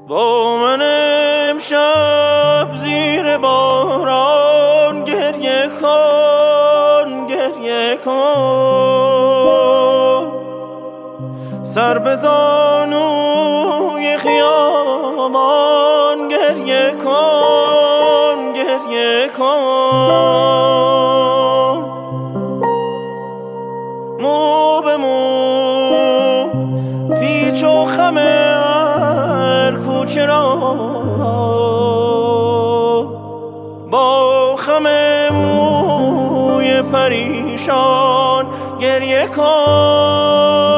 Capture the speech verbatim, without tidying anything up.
با من امشب زیر باران گریه کن گریه کن، سر به زانوی خیابان گریه کن گریه کن، مو به مو پیچ و خم هر کوچه را با خم موی پریشان گریه کن.